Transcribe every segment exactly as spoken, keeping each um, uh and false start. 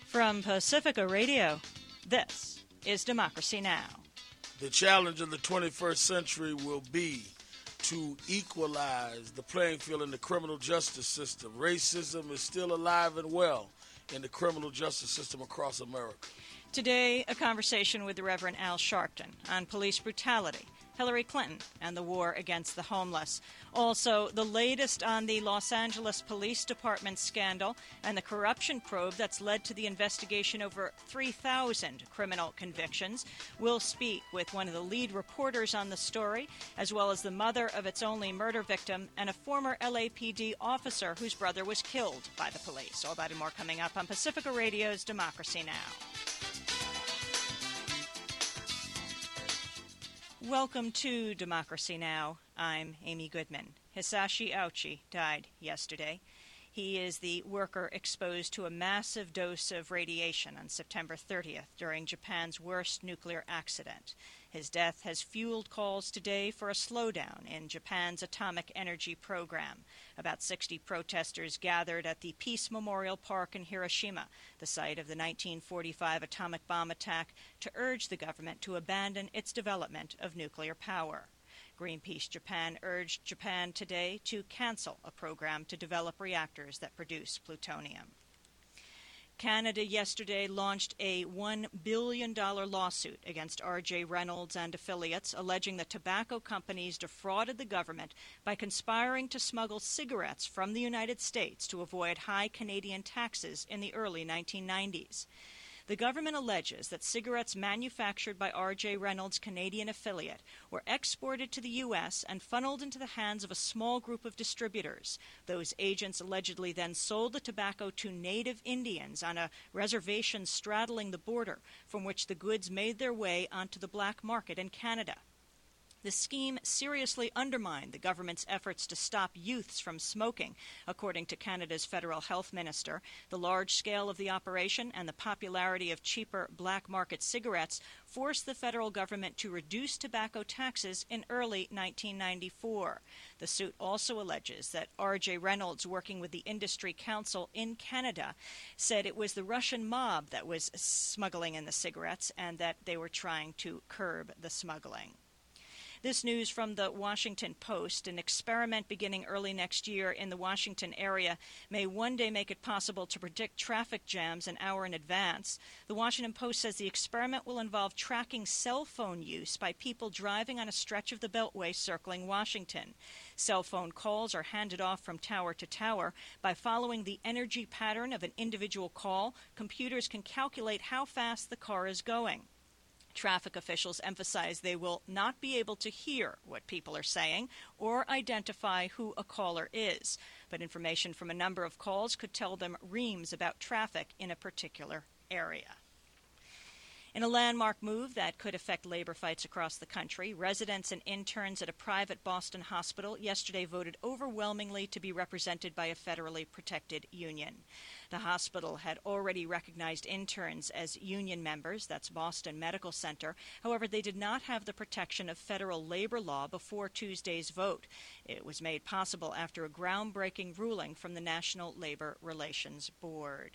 From Pacifica Radio, this is Democracy Now! The challenge of the twenty-first century will be to equalize the playing field in the criminal justice system. Racism is still alive and well in the criminal justice system across America. Today, a conversation with the Reverend Al Sharpton on police brutality, Hillary Clinton, and the war against the homeless. Also, the latest on the Los Angeles Police Department scandal and the corruption probe that's led to the investigation over three thousand criminal convictions. We'll speak with one of the lead reporters on the story, as well as the mother of its only murder victim and a former L A P D officer whose brother was killed by the police. All that and more coming up on Pacifica Radio's Democracy Now! Welcome to Democracy Now! I'm Amy Goodman. Hisashi Ouchi died yesterday. He is the worker exposed to a massive dose of radiation on September thirtieth during Japan's worst nuclear accident. His death has fueled calls today for a slowdown in Japan's atomic energy program. About sixty protesters gathered at the Peace Memorial Park in Hiroshima, the site of the nineteen forty-five atomic bomb attack, to urge the government to abandon its development of nuclear power. Greenpeace Japan urged Japan today to cancel a program to develop reactors that produce plutonium. Canada yesterday launched a one billion dollars lawsuit against R J Reynolds and affiliates, alleging that tobacco companies defrauded the government by conspiring to smuggle cigarettes from the United States to avoid high Canadian taxes in the early nineteen nineties. The government alleges that cigarettes manufactured by R J Reynolds' Canadian affiliate were exported to the U S and funneled into the hands of a small group of distributors. Those agents allegedly then sold the tobacco to native Indians on a reservation straddling the border, from which the goods made their way onto the black market in Canada. The scheme seriously undermined the government's efforts to stop youths from smoking, according to Canada's federal health minister. The large scale of the operation and the popularity of cheaper black market cigarettes forced the federal government to reduce tobacco taxes in early nineteen ninety-four. The suit also alleges that R J Reynolds, working with the Industry Council in Canada, said it was the Russian mob that was smuggling in the cigarettes and that they were trying to curb the smuggling. This news from the Washington Post: an experiment beginning early next year in the Washington area may one day make it possible to predict traffic jams an hour in advance. The Washington Post says the experiment will involve tracking cell phone use by people driving on a stretch of the Beltway circling Washington. Cell phone calls are handed off from tower to tower. By following the energy pattern of an individual call, computers can calculate how fast the car is going. Traffic officials emphasize they will not be able to hear what people are saying or identify who a caller is, but information from a number of calls could tell them reams about traffic in a particular area. In a landmark move that could affect labor fights across the country, residents and interns at a private Boston hospital yesterday voted overwhelmingly to be represented by a federally protected union. The hospital had already recognized interns as union members, that's Boston Medical Center. However, they did not have the protection of federal labor law before Tuesday's vote. It was made possible after a groundbreaking ruling from the National Labor Relations Board.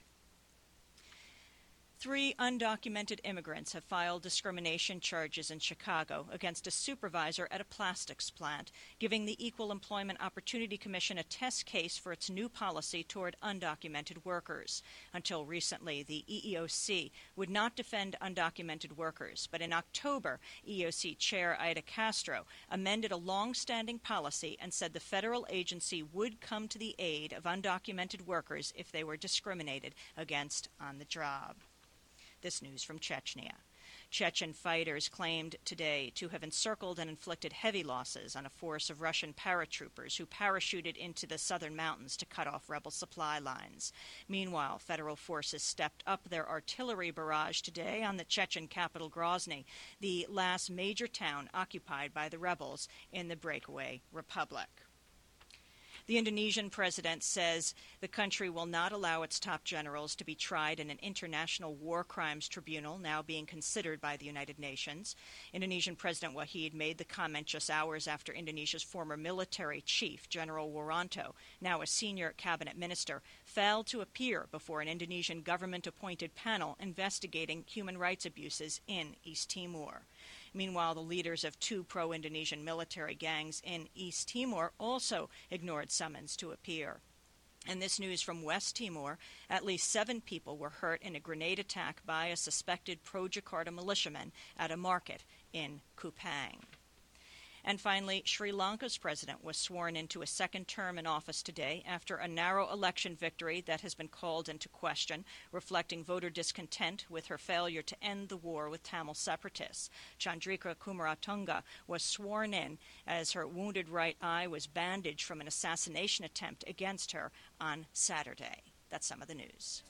Three undocumented immigrants have filed discrimination charges in Chicago against a supervisor at a plastics plant, giving the Equal Employment Opportunity Commission a test case for its new policy toward undocumented workers. Until recently, the E E O C would not defend undocumented workers, but in October, E E O C Chair Ida Castro amended a long-standing policy and said the federal agency would come to the aid of undocumented workers if they were discriminated against on the job. This news from Chechnya. Chechen fighters claimed today to have encircled and inflicted heavy losses on a force of Russian paratroopers who parachuted into the southern mountains to cut off rebel supply lines. Meanwhile, federal forces stepped up their artillery barrage today on the Chechen capital Grozny, the last major town occupied by the rebels in the breakaway republic. The Indonesian president says the country will not allow its top generals to be tried in an international war crimes tribunal now being considered by the United Nations. Indonesian President Wahid made the comment just hours after Indonesia's former military chief, General Wiranto, now a senior cabinet minister, failed to appear before an Indonesian government-appointed panel investigating human rights abuses in East Timor. Meanwhile, the leaders of two pro-Indonesian military gangs in East Timor also ignored summons to appear. And this news from West Timor, at least seven people were hurt in a grenade attack by a suspected pro-Jakarta militiaman at a market in Kupang. And finally, Sri Lanka's president was sworn into a second term in office today after a narrow election victory that has been called into question, reflecting voter discontent with her failure to end the war with Tamil separatists. Chandrika Kumaratunga was sworn in as her wounded right eye was bandaged from an assassination attempt against her on Saturday. That's some of the news.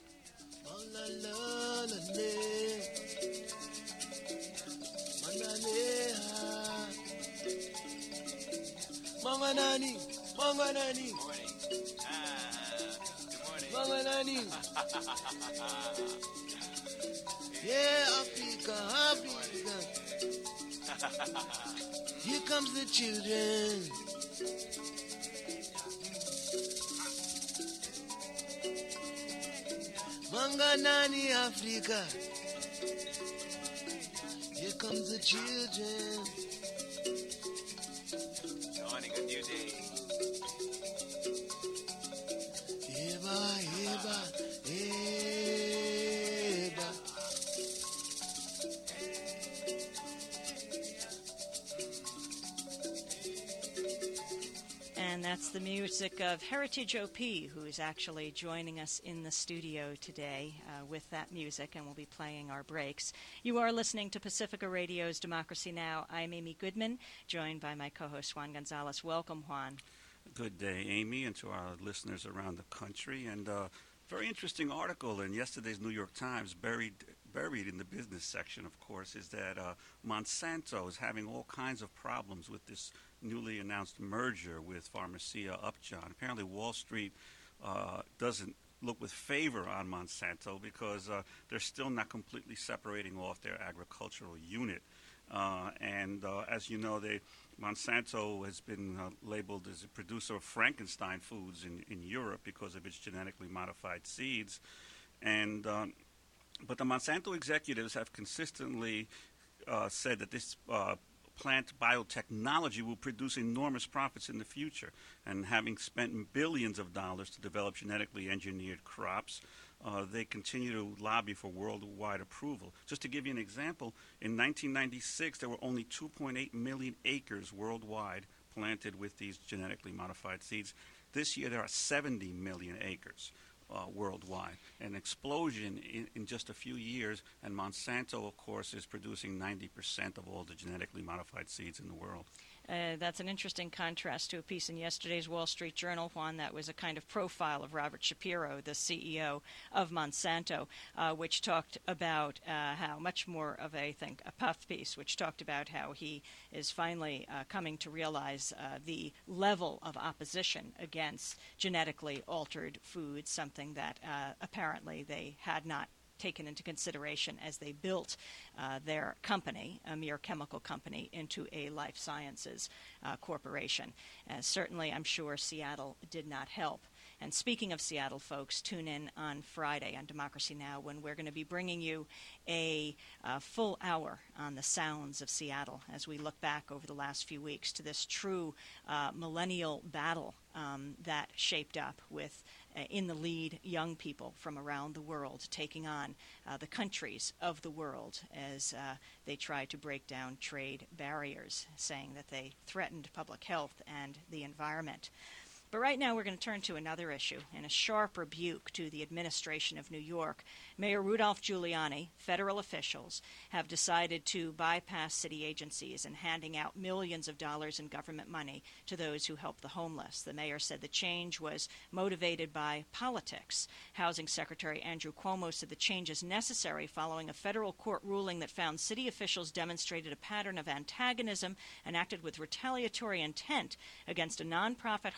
Manganani, Manganani. Morning. Ah, good morning. Manganani. Yeah, Africa, Africa. Here comes the children. Manganani, Africa. Here comes the children. Dawning a new day. Eba, eba, eba. And that's the music of Heritage O P, who is actually joining us in the studio today uh, with that music, and we'll be playing our breaks. You are listening to Pacifica Radio's Democracy Now! I'm Amy Goodman, joined by my co-host Juan Gonzalez. Welcome, Juan. Good day, Amy, and to our listeners around the country. And uh, very interesting article in yesterday's New York Times, buried buried in the business section, of course, is that uh, Monsanto is having all kinds of problems with this newly announced merger with Pharmacia Upjohn. Apparently, Wall Street uh, doesn't look with favor on Monsanto because uh, they're still not completely separating off their agricultural unit. Uh, and uh, as you know, they, Monsanto has been uh, labeled as a producer of Frankenstein foods in, in Europe because of its genetically modified seeds. And um, but the Monsanto executives have consistently uh, said that this uh, plant biotechnology will produce enormous profits in the future. And having spent billions of dollars to develop genetically engineered crops, uh, they continue to lobby for worldwide approval. Just to give you an example, in nineteen ninety-six, there were only two point eight million acres worldwide planted with these genetically modified seeds. This year, there are seventy million acres. Uh, worldwide, an explosion in, in just a few years, and Monsanto, of course, is producing ninety percent of all the genetically modified seeds in the world. Uh, that's an interesting contrast to a piece in yesterday's Wall Street Journal, Juan, that was a kind of profile of Robert Shapiro, the C E O of Monsanto, uh, which talked about uh, how much more of a, I think, a puff piece, which talked about how he is finally uh, coming to realize uh, the level of opposition against genetically altered foods, something that uh, apparently they had not taken into consideration as they built uh, their company, a mere chemical company, into a life sciences uh, corporation. Uh, certainly, I'm sure Seattle did not help. And speaking of Seattle, folks, tune in on Friday on Democracy Now! When we're going to be bringing you a uh, full hour on the sounds of Seattle as we look back over the last few weeks to this true uh, millennial battle um, that shaped up with uh, in the lead young people from around the world taking on uh, the countries of the world as uh, they try to break down trade barriers, saying that they threatened public health and the environment. But right now we're going to turn to another issue. In a sharp rebuke to the administration of New York, Mayor Rudolph Giuliani, federal officials, have decided to bypass city agencies in handing out millions of dollars in government money to those who help the homeless. The mayor said the change was motivated by politics. Housing Secretary Andrew Cuomo said the change is necessary following a federal court ruling that found city officials demonstrated a pattern of antagonism and acted with retaliatory intent against a nonprofit homeless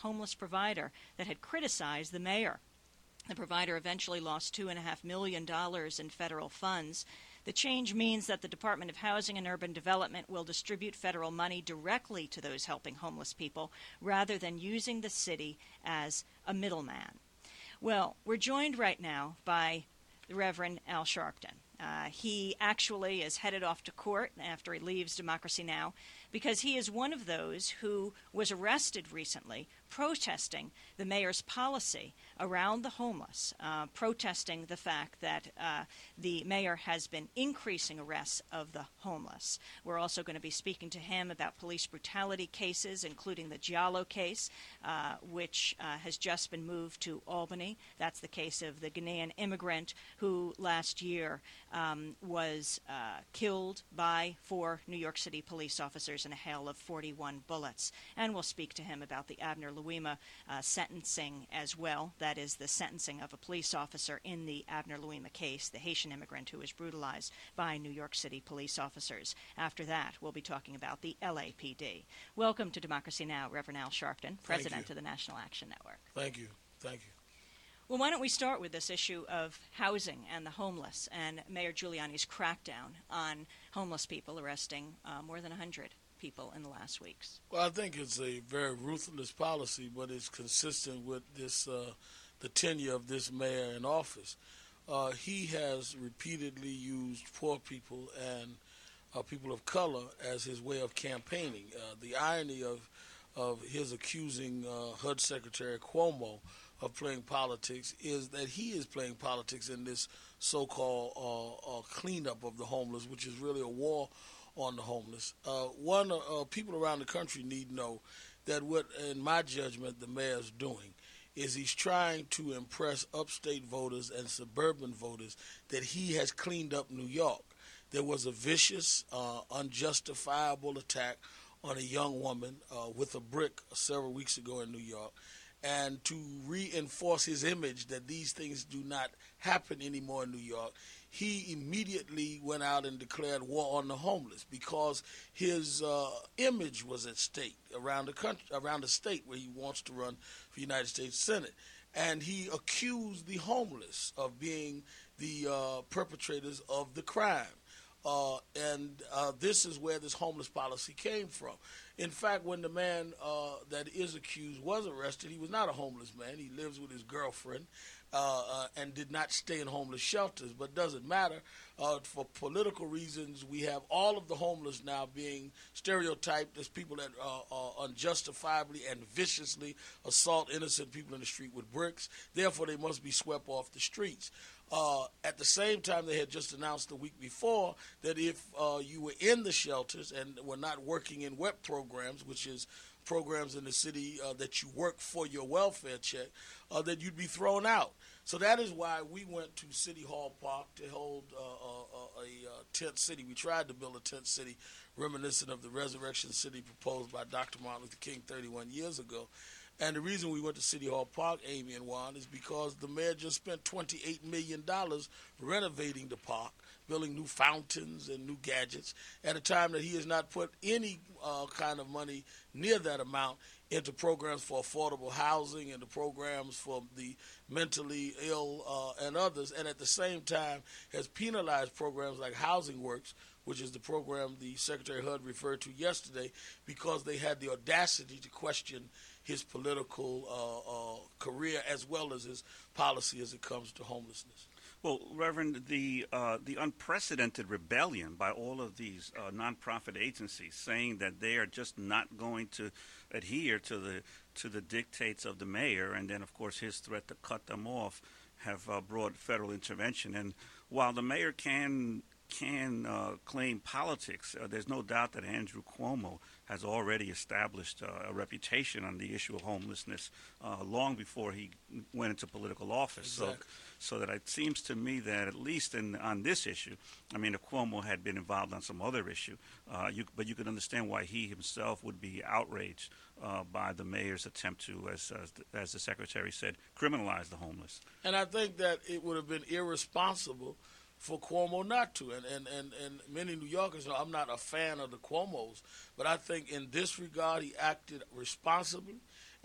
provider that had criticized the mayor. The provider eventually lost two point five million dollars in federal funds. The change means that the Department of Housing and Urban Development will distribute federal money directly to those helping homeless people rather than using the city as a middleman. Well, we're joined right now by the Reverend Al Sharpton. Uh, he actually is headed off to court after he leaves Democracy Now! Because he is one of those who was arrested recently protesting the mayor's policy around the homeless, uh, protesting the fact that uh, the mayor has been increasing arrests of the homeless. We're also going to be speaking to him about police brutality cases, including the Giallo case, uh, which uh, has just been moved to Albany. That's the case of the Ghanaian immigrant who last year um, was uh, killed by four New York City police officers in a hail of forty-one bullets. And we'll speak to him about the Abner Louima uh, sentencing as well. That is the sentencing of a police officer in the Abner Louima case, the Haitian immigrant who was brutalized by New York City police officers. After that, we'll be talking about the L A P D. Welcome to Democracy Now!, Reverend Al Sharpton, President of the National Action Network. Thank you. Thank you. Well, why don't we start with this issue of housing and the homeless and Mayor Giuliani's crackdown on homeless people, arresting uh, more than one hundred people in the last weeks? Well, I think it's a very ruthless policy, but it's consistent with this uh, the tenure of this mayor in office. Uh, he has repeatedly used poor people and uh, people of color as his way of campaigning. Uh, the irony of of his accusing uh, H U D Secretary Cuomo of playing politics is that he is playing politics in this so-called uh, uh, cleanup of the homeless, which is really a war on the homeless. Uh, one, uh, people around the country need to know that what, in my judgment, the mayor's doing is he's trying to impress upstate voters and suburban voters that he has cleaned up New York. There was a vicious, uh, unjustifiable attack on a young woman uh, with a brick several weeks ago in New York. And to reinforce his image that these things do not happen anymore in New York, he immediately went out and declared war on the homeless because his uh, image was at stake around the country, around the state where he wants to run for United States Senate. And he accused the homeless of being the uh, perpetrators of the crime. Uh, and uh, this is where this homeless policy came from. In fact, when the man uh, that is accused was arrested, he was not a homeless man. He lives with his girlfriend uh, uh, and did not stay in homeless shelters. But it doesn't matter. Uh, for political reasons, we have all of the homeless now being stereotyped as people that uh, uh, unjustifiably and viciously assault innocent people in the street with bricks. Therefore, they must be swept off the streets. Uh, at the same time, they had just announced the week before that if uh, you were in the shelters and were not working in W E P programs, which is programs in the city uh, that you work for your welfare check, uh, that you'd be thrown out. So that is why we went to City Hall Park to hold uh, uh, a, a tent city. We tried to build a tent city reminiscent of the Resurrection City proposed by Doctor Martin Luther King thirty-one years ago. And the reason we went to City Hall Park, Amy and Juan, is because the mayor just spent twenty-eight million dollars renovating the park, building new fountains and new gadgets, at a time that he has not put any uh, kind of money near that amount into programs for affordable housing and the programs for the mentally ill uh, and others, and at the same time has penalized programs like Housing Works, which is the program the Secretary H U D referred to yesterday, because they had the audacity to question his political uh, uh, career as well as his policy as it comes to homelessness. Well, Reverend, the uh, the unprecedented rebellion by all of these uh, nonprofit agencies saying that they are just not going to adhere to the to the dictates of the mayor, and then of course his threat to cut them off, have uh, brought federal intervention. And while the mayor can can uh, claim politics, uh, there's no doubt that Andrew Cuomo has already established uh, a reputation on the issue of homelessness uh, long before he went into political office. Exactly. So, so that it seems to me that at least in on this issue, I mean, if Cuomo had been involved on some other issue, uh, you, but you could understand why he himself would be outraged uh, by the mayor's attempt to, as, as, the, as the secretary said, criminalize the homeless. And I think that it would have been irresponsible for Cuomo not to. And, and, and, and many New Yorkers know I'm not a fan of the Cuomos, but I think in this regard he acted responsibly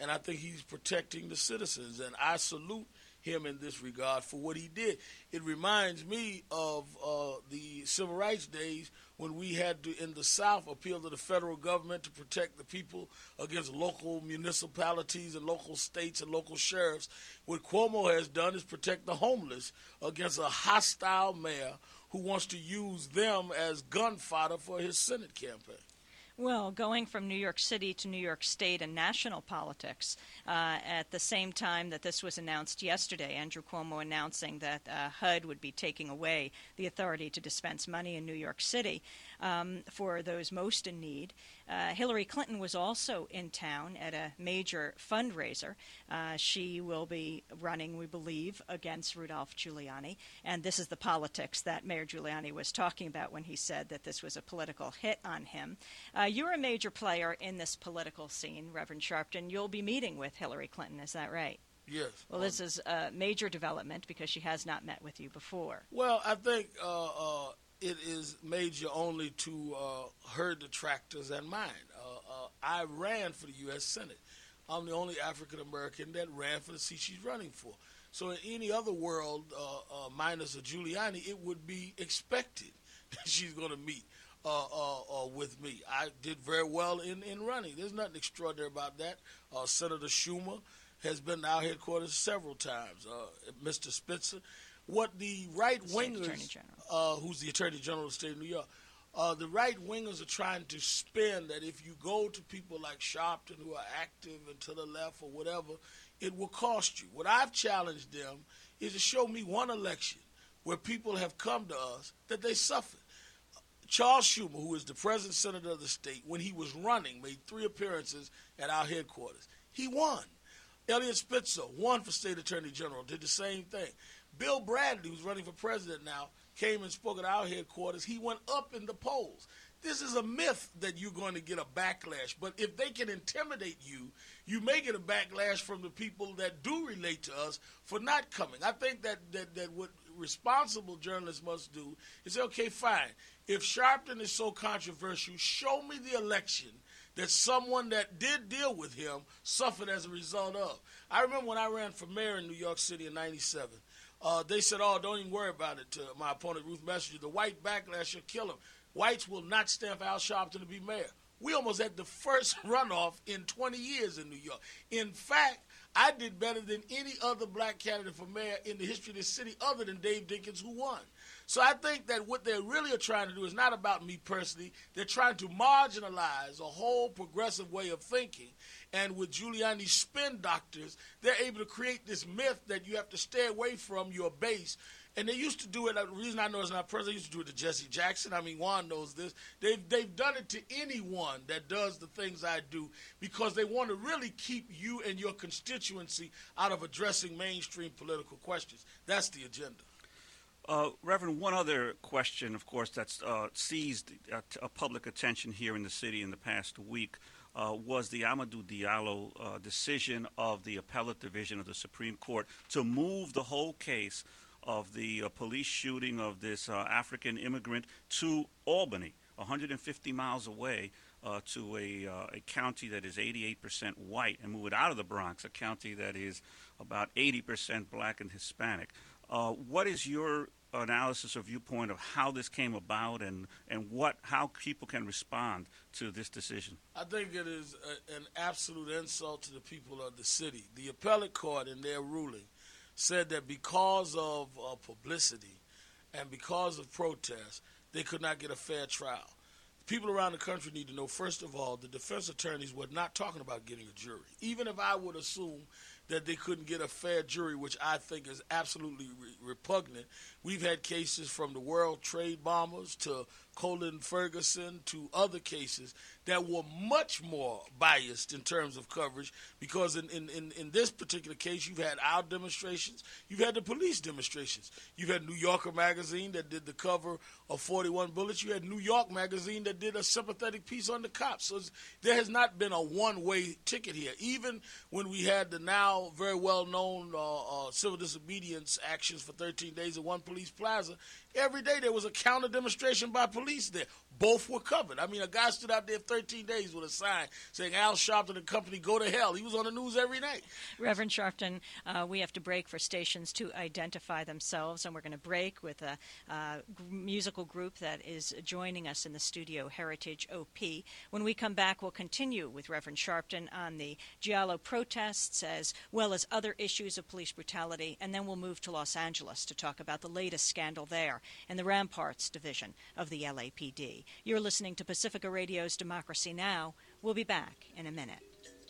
and I think he's protecting the citizens, and I salute him in this regard for what he did. It reminds me of uh, the civil rights days when we had to, in the South, appeal to the federal government to protect the people against local municipalities and local states and local sheriffs. What Cuomo has done is protect the homeless against a hostile mayor who wants to use them as gun fodder for his Senate campaign. Well, going from New York City to New York State and national politics, uh, at the same time that this was announced yesterday, Andrew Cuomo announcing that uh, H U D would be taking away the authority to dispense money in New York City um, for those most in need. Uh, Hillary Clinton was also in town at a major fundraiser. Uh, she will be running, we believe, against Rudolph Giuliani, and this is the politics that Mayor Giuliani was talking about when he said that this was a political hit on him. Uh, you're a major player in this political scene, Reverend Sharpton. You'll be meeting with Hillary Clinton, is that right? Yes. Well, this is a major development because she has not met with you before. Well, I think uh, uh, it is major only to uh, her detractors and mine. Uh, uh, I ran for the U S Senate. I'm the only African American that ran for the seat she's running for. So in any other world, uh, uh, minus a Giuliani, it would be expected that she's going to meet uh, uh, uh, with me. I did very well in, in running. There's nothing extraordinary about that. Uh, Senator Schumer has been to our headquarters several times. Uh, Mister Spitzer. What the right-wingers, uh, who's the Attorney General of the state of New York, uh, the right-wingers are trying to spin that if you go to people like Sharpton who are active and to the left or whatever, it will cost you. What I've challenged them is to show me one election where people have come to us that they suffered. Charles Schumer, who is the president senator of the state, when he was running, made three appearances at our headquarters. He won. Eliot Spitzer won for state attorney general, did the same thing. Bill Bradley, who's running for president now, came and spoke at our headquarters. He went up in the polls. This is a myth that you're going to get a backlash. But if they can intimidate you, you may get a backlash from the people that do relate to us for not coming. I think that, that, that what responsible journalists must do is say, okay, fine. If Sharpton is so controversial, show me the election that someone that did deal with him suffered as a result of. I remember when I ran for mayor in New York City in ninety-seven. Uh, they said, oh, don't even worry about it, to my opponent, Ruth Messenger. The white backlash will kill him. Whites will not stand for Al Sharpton to be mayor. We almost had the first runoff in twenty years in New York. In fact, I did better than any other black candidate for mayor in the history of this city other than Dave Dinkins, who won. So I think that what they really are trying to do is not about me personally. They're trying to marginalize a whole progressive way of thinking. And with Giuliani's spin doctors, they're able to create this myth that you have to stay away from your base. And they used to do it, the reason I know it's not present, they used to do it to Jesse Jackson. I mean, Juan knows this. They've, they've done it to anyone that does the things I do because they want to really keep you and your constituency out of addressing mainstream political questions. That's the agenda. Uh, Reverend, one other question, of course, that's uh, seized uh, t- uh, public attention here in the city in the past week uh, was the Amadou Diallo uh, decision of the Appellate Division of the Supreme Court to move the whole case of the uh, police shooting of this uh, African immigrant to Albany, one hundred fifty miles away, uh, to a, uh, a county that is eighty-eight percent white, and move it out of the Bronx, a county that is about eighty percent black and Hispanic. Uh, what is your analysis or viewpoint of how this came about and, and what how people can respond to this decision? I think it is a, an absolute insult to the people of the city. The appellate court in their ruling said that because of uh, publicity and because of protests, they could not get a fair trial. People around the country need to know, first of all, the defense attorneys were not talking about getting a jury. Even if I would assume that they couldn't get a fair jury, which I think is absolutely re- repugnant. We've had cases from the World Trade bombers to Colin Ferguson to other cases that were much more biased in terms of coverage because in, in, in, in this particular case, you've had our demonstrations, you've had the police demonstrations. You've had New Yorker magazine that did the cover of forty-one Bullets. You had New York magazine that did a sympathetic piece on the cops. So there has not been a one-way ticket here. Even when we had the now very well-known uh, uh, civil disobedience actions for thirteen days at one police plaza, every day there was a counter demonstration by police. police there. Both were covered. I mean, a guy stood out there thirteen days with a sign saying Al Sharpton and company go to hell. He was on the news every night. Reverend Sharpton, uh, we have to break for stations to identify themselves, and we're going to break with a uh, g- musical group that is joining us in the studio, Heritage O P. When we come back, we'll continue with Reverend Sharpton on the Giallo protests as well as other issues of police brutality, and then we'll move to Los Angeles to talk about the latest scandal there and the Ramparts division of the L A P D. You're listening to Pacifica Radio's Democracy Now! We'll be back in a minute.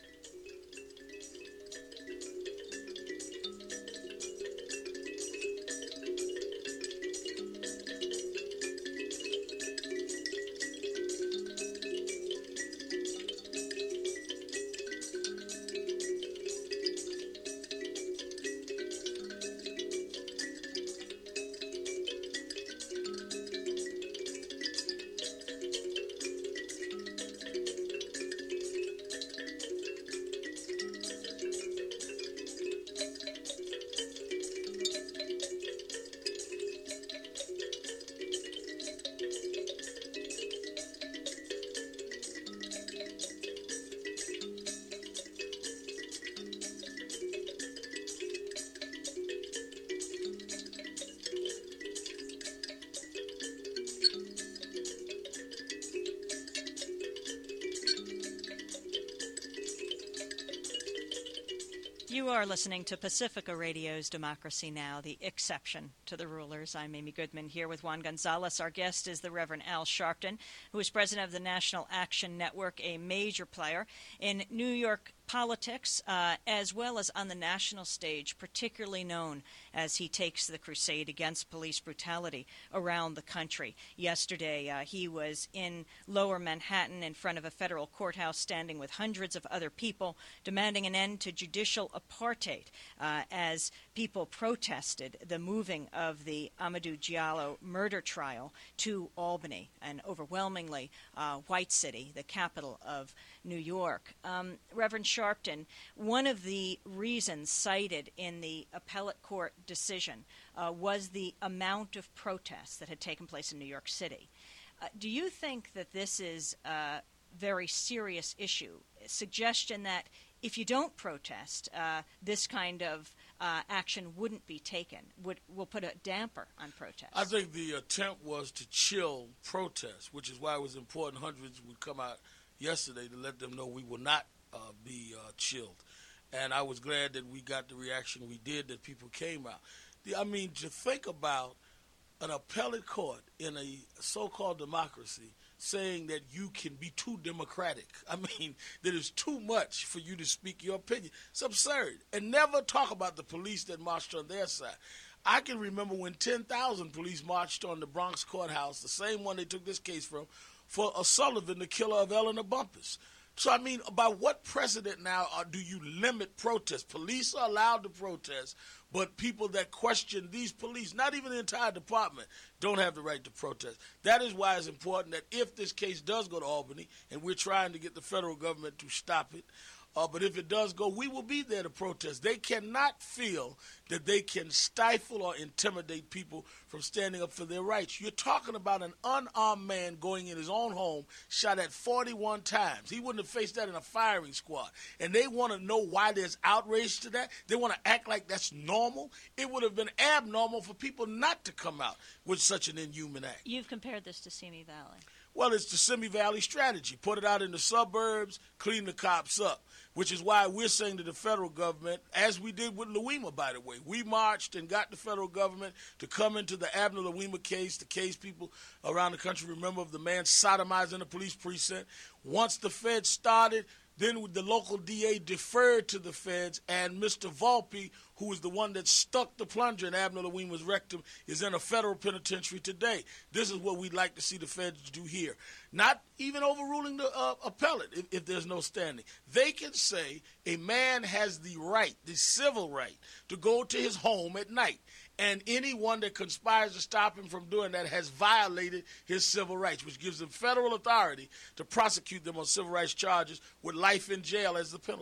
You are listening to Pacifica Radio's Democracy Now!, the exception to the rulers. I'm Amy Goodman here with Juan Gonzalez. Our guest is the Reverend Al Sharpton, who is president of the National Action Network, a major player in New York politics, uh, as well as on the national stage, particularly known as he takes the crusade against police brutality around the country. Yesterday, uh, he was in Lower Manhattan in front of a federal courthouse standing with hundreds of other people, demanding an end to judicial apartheid uh, as people protested the moving of the Amadou Diallo murder trial to Albany, an overwhelmingly uh, white city, the capital of New York. Um, Reverend Sharpton, one of the reasons cited in the appellate court decision uh, was the amount of protests that had taken place in New York City. Uh, do you think that this is a very serious issue? A suggestion that if you don't protest, uh, this kind of uh, action wouldn't be taken, would will put a damper on protests? I think the attempt was to chill protests, which is why it was important hundreds would come out yesterday to let them know we will not uh, be uh, chilled. And I was glad that we got the reaction we did, that people came out. The, I mean, to think about an appellate court in a so-called democracy saying that you can be too democratic. I mean, that it's too much for you to speak your opinion. It's absurd. And never talk about the police that marched on their side. I can remember when ten thousand police marched on the Bronx courthouse, the same one they took this case from, for Sullivan, the killer of Eleanor Bumpus. So, I mean, by what precedent now uh, do you limit protests? Police are allowed to protest, but people that question these police, not even the entire department, don't have the right to protest. That is why it's important that if this case does go to Albany, and we're trying to get the federal government to stop it, Uh, but if it does go, we will be there to protest. They cannot feel that they can stifle or intimidate people from standing up for their rights. You're talking about an unarmed man going in his own home, shot at forty-one times. He wouldn't have faced that in a firing squad. And they want to know why there's outrage to that. They want to act like that's normal. It would have been abnormal for people not to come out with such an inhuman act. You've compared this to Simi Valley. Well, it's the Simi Valley strategy. Put it out in the suburbs, clean the cops up, which is why we're saying to the federal government, as we did with Louima, by the way, we marched and got the federal government to come into the Abner Louima case, the case people around the country remember of the man sodomizing the police precinct. Once the feds started, then the local D A deferred to the feds, and Mister Volpe, who was the one that stuck the plunger in Abner Louima's rectum, is in a federal penitentiary today. This is what we'd like to see the feds do here. Not even overruling the uh, appellate if, if there's no standing. They can say a man has the right, the civil right, to go to his home at night. And anyone that conspires to stop him from doing that has violated his civil rights, which gives them federal authority to prosecute them on civil rights charges with life in jail as the penalty.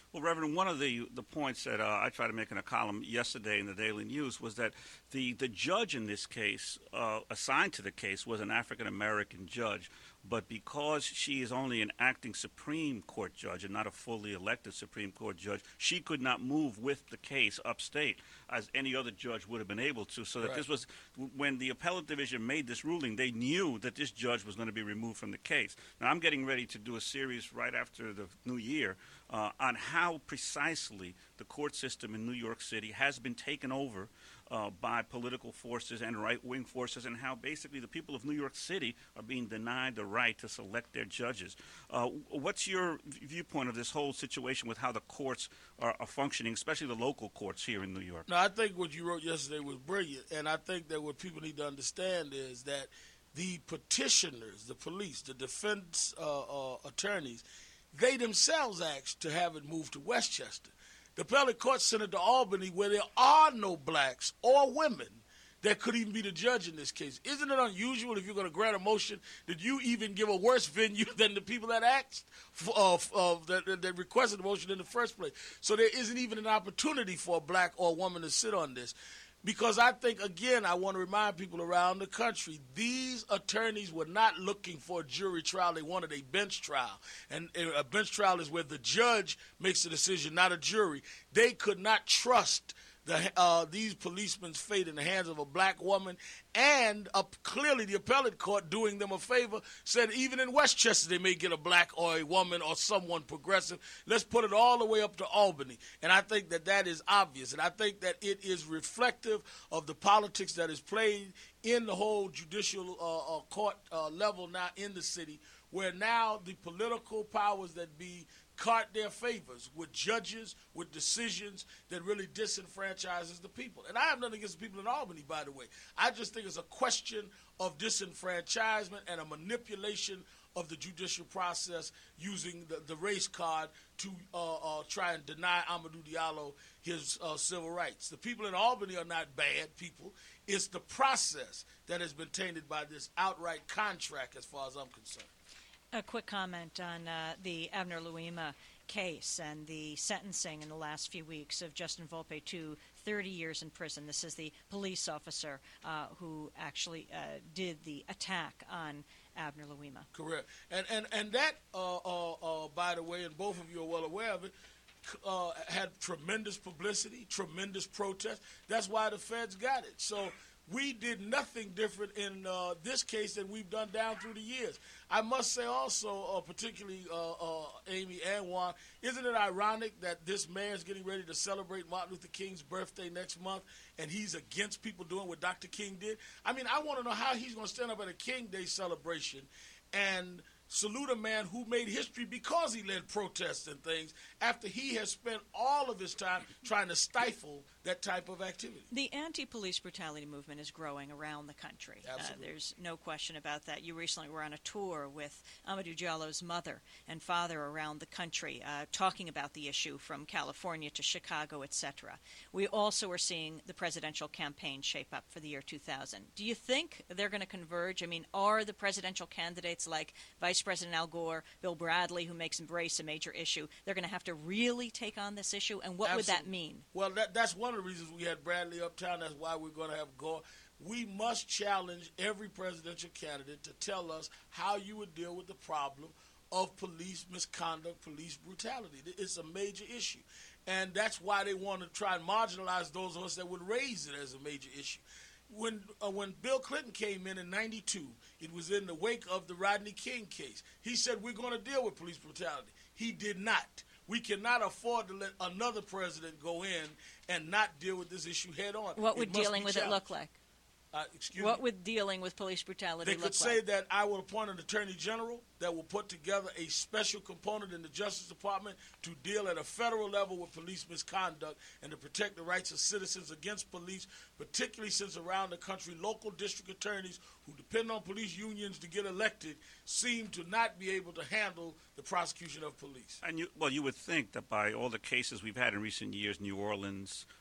Well, Reverend, one of the, the points that uh, I tried to make in a column yesterday in the Daily News was that the, the judge in this case, uh, assigned to the case, was an African-American judge. But because she is only an acting Supreme Court judge and not a fully elected Supreme Court judge, she could not move with the case upstate as any other judge would have been able to. So that Right. this was, when the appellate division made this ruling, they knew that this judge was going to be removed from the case. Now, I'm getting ready to do a series right after the new year uh, on how precisely the court system in New York City has been taken over Uh, by political forces and right-wing forces, and how basically the people of New York City are being denied the right to select their judges. Uh, what's your v- viewpoint of this whole situation with how the courts are, are functioning, especially the local courts here in New York? No, I think what you wrote yesterday was brilliant, and I think that what people need to understand is that the petitioners, the police, the defense uh, uh, attorneys, they themselves asked to have it moved to Westchester. The appellate court sent it to Albany, where there are no blacks or women that could even be the judge in this case. Isn't it unusual, if you're going to grant a motion, that you even give a worse venue than the people that asked, for, uh, uh, that, that, that requested the motion in the first place? So there isn't even an opportunity for a black or a woman to sit on this. Because I think, again, I want to remind people around the country, these attorneys were not looking for a jury trial. They wanted a bench trial. And a bench trial is where the judge makes the decision, not a jury. They could not trust the, uh, these policemen's fate in the hands of a black woman. And uh, clearly the appellate court, doing them a favor, said even in Westchester they may get a black or a woman or someone progressive. Let's put it all the way up to Albany. And I think that that is obvious. And I think that it is reflective of the politics that is played in the whole judicial uh, uh, court uh, level now in the city, where now the political powers that be cart their favors with judges, with decisions that really disenfranchises the people. And I have nothing against the people in Albany, by the way. I just think it's a question of disenfranchisement and a manipulation of the judicial process using the, the race card to uh, uh, try and deny Amadou Diallo his uh, civil rights. The people in Albany are not bad people. It's the process that has been tainted by this outright contract, as far as I'm concerned. A quick comment on uh, the Abner Louima case and the sentencing in the last few weeks of Justin Volpe to thirty years in prison. This is the police officer uh, who actually uh, did the attack on Abner Louima. Correct. And and, and that, uh, uh, uh, by the way, and both of you are well aware of it, uh, had tremendous publicity, tremendous protest. That's why the feds got it. So we did nothing different in uh, this case than we've done down through the years. I must say also, uh, particularly uh, uh, Amy and Juan, isn't it ironic that this mayor is getting ready to celebrate Martin Luther King's birthday next month, and he's against people doing what Doctor King did? I mean, I want to know how he's going to stand up at a King Day celebration and salute a man who made history because he led protests and things after he has spent all of his time trying to stifle that type of activity. The anti-police brutality movement is growing around the country. Uh, Absolutely. there's no question about that. You recently were on a tour with Amadou Diallo's mother and father around the country, uh, talking about the issue from California to Chicago, et cetera. We also are seeing the presidential campaign shape up for the year two thousand. Do you think they're going to converge? I mean, are the presidential candidates like Vice President Al Gore, Bill Bradley, who makes embrace a major issue, they're going to have to really take on this issue? And what would that Absolutely. mean? Well, that, that's one of the reasons we had Bradley uptown. That's why we're going to have Gore. We must challenge every presidential candidate to tell us how you would deal with the problem of police misconduct, police brutality. It's a major issue. And that's why they want to try and marginalize those of us that would raise it as a major issue. When uh, when Bill Clinton came in in ninety-two, it was in the wake of the Rodney King case. He said, we're going to deal with police brutality. He did not. We cannot afford to let another president go in and not deal with this issue head on. What It would must dealing be with it look challenged. like? Uh, excuse What me? would dealing with police brutality They look could say like? that I will appoint an attorney general that will put together a special component in the Justice Department to deal at a federal level with police misconduct and to protect the rights of citizens against police, particularly since around the country local district attorneys who depend on police unions to get elected seem to not be able to handle the prosecution of police. And you, well, you would think that by all the cases we've had in recent years, New Orleans,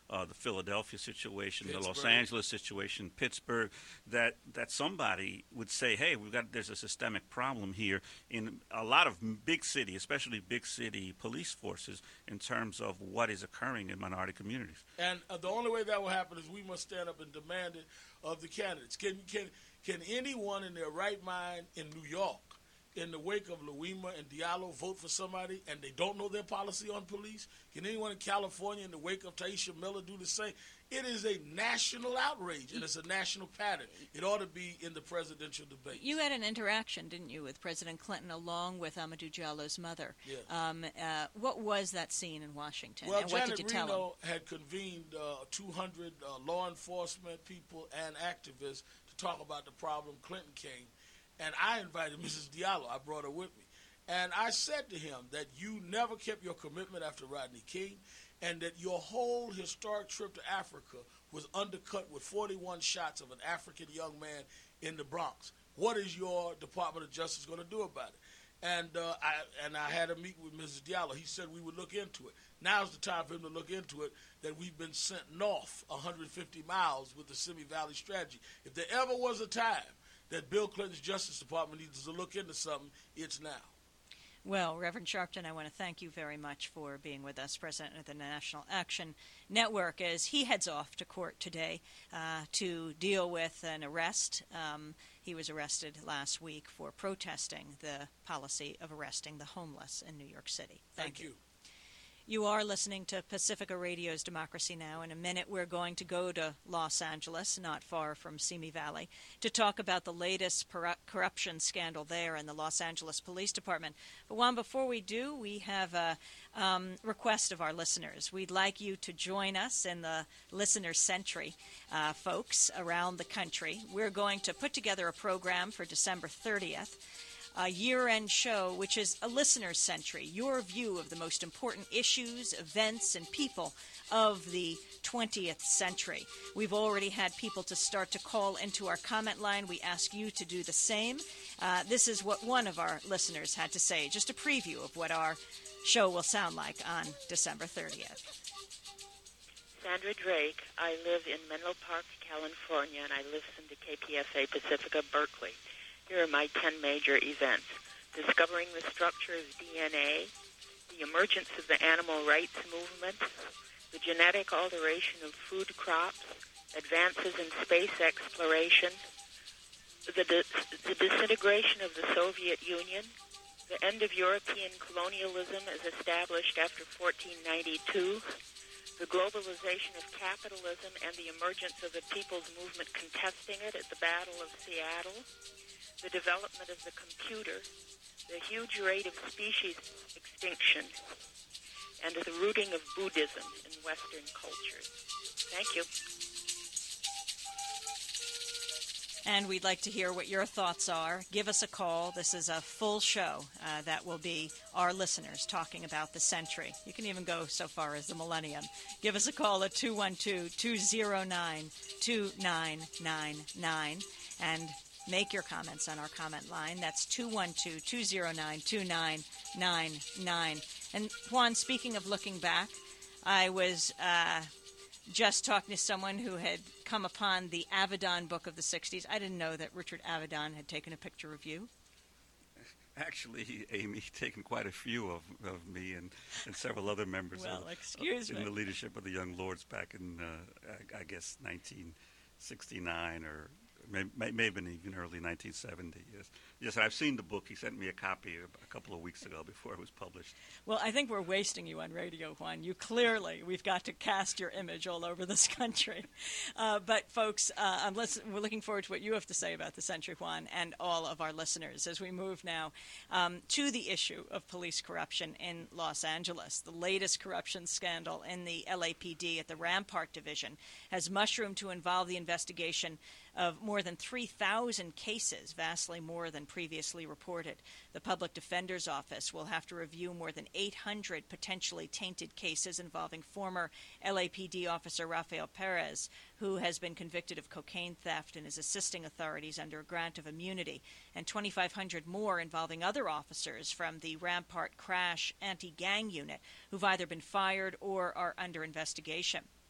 uh, the Philadelphia situation, the Los Pittsburgh. Angeles situation, Pittsburgh, that that somebody would say, hey, we've got there's a systemic problem here in a lot of m- big city, especially big city police forces, in terms of what is occurring in minority communities. And uh, the only way that will happen is we must stand up and demand it of the candidates. Can can can anyone in their right mind in New York, in the wake of Louima and Diallo, vote for somebody and they don't know their policy on police? Can anyone in California in the wake of Taisha Miller do the same? It is a national outrage, and it's a national pattern. It ought to be in the presidential debate. You had an interaction, didn't you, with President Clinton along with Amadou Diallo's mother? Yes. Um, uh, what was that scene in Washington, Well, and what Janet did you tell him? Reno had convened uh, two hundred uh, law enforcement people and activists to talk about the problem. Clinton came, and I invited Missus Diallo. I brought her with me. And I said to him that you never kept your commitment after Rodney King, and that your whole historic trip to Africa was undercut with forty-one shots of an African young man in the Bronx. What is your Department of Justice going to do about it? And uh, I and I had a meeting with Missus Diallo. He said we would look into it. Now's the time for him to look into it, that we've been sent north one hundred fifty miles with the Simi Valley strategy. If there ever was a time that Bill Clinton's Justice Department needs to look into something, it's now. Well, Reverend Sharpton, I want to thank you very much for being with us, President of the National Action Network, as he heads off to court today uh, to deal with an arrest. Um, he was arrested last week for protesting the policy of arresting the homeless in New York City. Thank, Thank you. You are listening to Pacifica Radio's Democracy Now! In a minute, we're going to go to Los Angeles, not far from Simi Valley, to talk about the latest per- corruption scandal there in the Los Angeles Police Department. But, Juan, before we do, we have a um, request of our listeners. We'd like you to join us in the Listener Century, uh, folks, around the country. We're going to put together a program for December thirtieth. A year-end show, which is a listener's century, your view of the most important issues, events, and people of the twentieth century. We've already had people to start to call into our comment line. We ask you to do the same. Uh, this is what one of our listeners had to say, just a preview of what our show will sound like on December thirtieth. Sandra Drake. I live in Menlo Park, California, and I listen to K P S A Pacifica Berkeley. Here are my ten major events: discovering the structure of D N A, the emergence of the animal rights movement, the genetic alteration of food crops, advances in space exploration, the, dis- the disintegration of the Soviet Union, the end of European colonialism as established after fourteen ninety-two, the globalization of capitalism and the emergence of the people's movement contesting it at the Battle of Seattle, the development of the computer, the huge rate of species extinction, and the rooting of Buddhism in Western cultures. Thank you. And we'd like to hear what your thoughts are. Give us a call. This is a full show uh, that will be our listeners talking about the century. You can even go so far as the millennium. Give us a call at two one two, two zero nine, two nine nine nine and make your comments on our comment line. That's two one two, two zero nine, two nine nine nine. And Juan, speaking of looking back, I was uh, just talking to someone who had come upon the Avedon book of the sixties. I didn't know that Richard Avedon had taken a picture of you. Actually, Amy, taken quite a few of, of me and, and several other members Well, of, excuse in me. the leadership of the Young Lords back in, uh, I, I guess, nineteen sixty-nine or may, may, may have been even early nineteen seventy. Yes, yes. I've seen the book. He sent me a copy a, a couple of weeks ago before it was published. Well, I think we're wasting you on radio, Juan. You clearly, we've got to cast your image all over this country. Uh, but, folks, uh, I'm listen, we're looking forward to what you have to say about the century, Juan, and all of our listeners as we move now um, to the issue of police corruption in Los Angeles. The latest corruption scandal in the L A P D at the Rampart Division has mushroomed to involve the investigation of more than three thousand cases, vastly more than previously reported. The Public Defender's Office will have to review more than eight hundred potentially tainted cases involving former L A P D officer Rafael Perez, who has been convicted of cocaine theft and is assisting authorities under a grant of immunity, and twenty-five hundred more involving other officers from the Rampart Crash Anti-Gang Unit who've either been fired or are under investigation.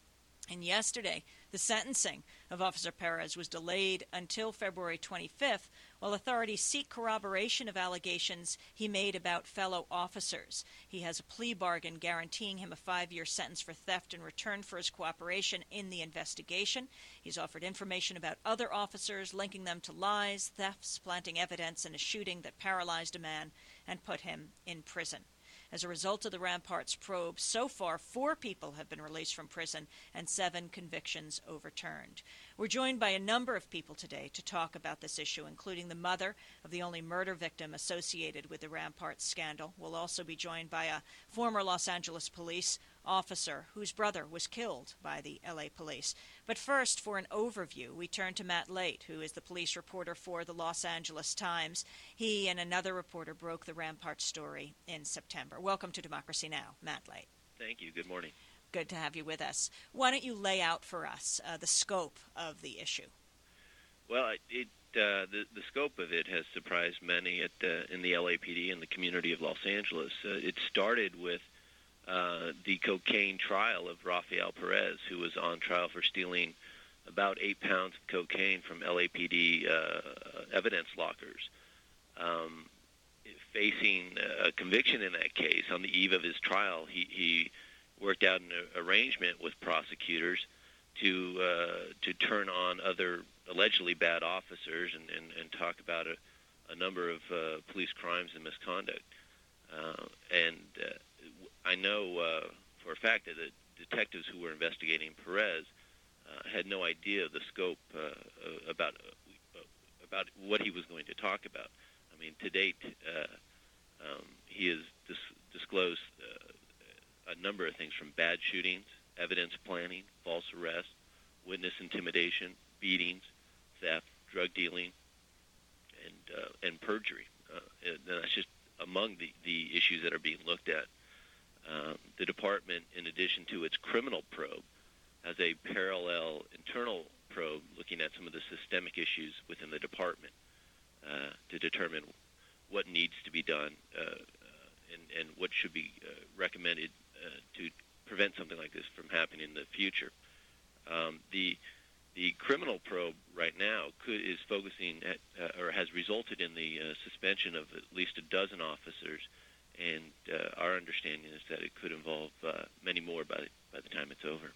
And yesterday, the sentencing of Officer Perez was delayed until February twenty-fifth, while authorities seek corroboration of allegations he made about fellow officers. He has a plea bargain guaranteeing him a five-year sentence for theft in return for his cooperation in the investigation. He's offered information about other officers, linking them to lies, thefts, planting evidence in a shooting that paralyzed a man and put him in prison. As a result of the Ramparts probe, so far four people have been released from prison and seven convictions overturned. We're joined by a number of people today to talk about this issue, including the mother of the only murder victim associated with the Ramparts scandal. We'll also be joined by a former Los Angeles police officer whose brother was killed by the L A police. But first, for an overview, we turn to Matt Late, who is the police reporter for the Los Angeles Times. He and another reporter broke the Ramparts story in September. Welcome to Democracy Now!, Matt Late. Thank you. Good morning. Good to have you with us. Why don't you lay out for us uh, the scope of the issue? Well, it uh, the the scope of it has surprised many at uh, in the L A P D and the community of Los Angeles. Uh, it started with uh, the cocaine trial of Rafael Perez, who was on trial for stealing about eight pounds of cocaine from L A P D uh, evidence lockers. Um, facing a conviction in that case, on the eve of his trial, he, he worked out an arrangement with prosecutors to uh, to turn on other allegedly bad officers and, and, and talk about a, a number of uh, police crimes and misconduct. Uh, and uh, I know uh, for a fact that the detectives who were investigating Perez uh, had no idea of the scope uh, about uh, about what he was going to talk about. I mean, to date, uh, um, he has dis- disclosed uh, a number of things from bad shootings, evidence planning, false arrest, witness intimidation, beatings, theft, drug dealing, and uh, and perjury. Uh, and that's just among the, the issues that are being looked at. Um, the department, in addition to its criminal probe, has a parallel internal probe looking at some of the systemic issues within the department uh, to determine what needs to be done uh, uh, and, and what should be uh, recommended uh, to prevent something like this from happening in the future. Um, the the criminal probe right now could, is focusing at, uh, or has resulted in the uh, suspension of at least a dozen officers, and uh, our understanding is that it could involve uh, many more by by the time it's over.